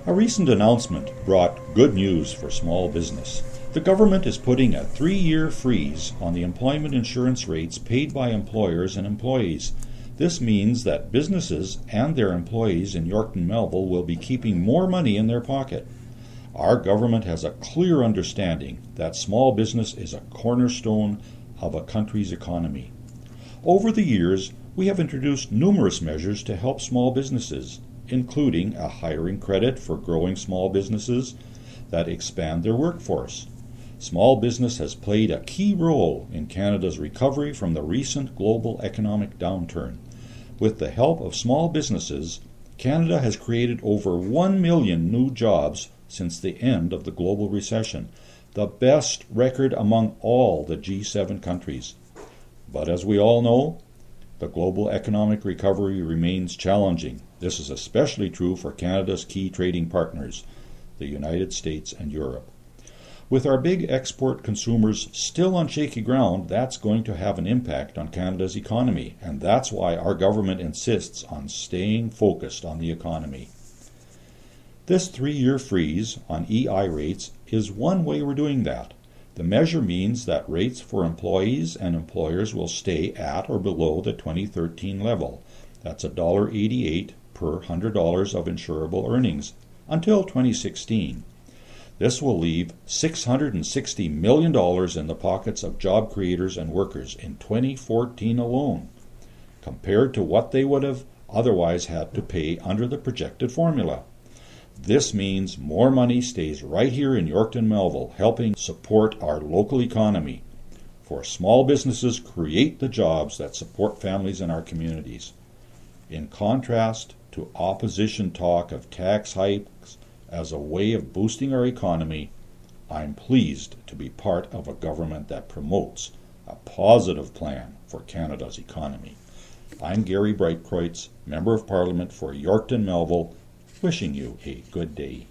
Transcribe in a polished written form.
A recent announcement brought good news for small business. The government is putting a 3-year freeze on the employment insurance rates paid by employers and employees. This means that businesses and their employees in Yorkton Melville will be keeping more money in their pocket. Our government has a clear understanding that small business is a cornerstone of a country's economy. Over the years, we have introduced numerous measures to help small businesses, including a hiring credit for growing small businesses that expand their workforce. Small business has played a key role in Canada's recovery from the recent global economic downturn. With the help of small businesses, Canada has created over 1 million new jobs since the end of the global recession, the best record among all the G7 countries. But as we all know, the global economic recovery remains challenging. This is especially true for Canada's key trading partners, the United States and Europe. With our big export consumers still on shaky ground, that's going to have an impact on Canada's economy, and that's why our government insists on staying focused on the economy. This 3-year freeze on EI rates is one way we're doing that. The measure means that rates for employees and employers will stay at or below the 2013 level. That's $1.88 per $100 of insurable earnings until 2016. This will leave $660 million in the pockets of job creators and workers in 2014 alone, compared to what they would have otherwise had to pay under the projected formula. This means more money stays right here in Yorkton Melville, helping support our local economy. For small businesses create the jobs that support families in our communities. In contrast to opposition talk of tax hikes as a way of boosting our economy, I'm pleased to be part of a government that promotes a positive plan for Canada's economy. I'm Gary Breitkreutz, Member of Parliament for Yorkton Melville, wishing you a good day.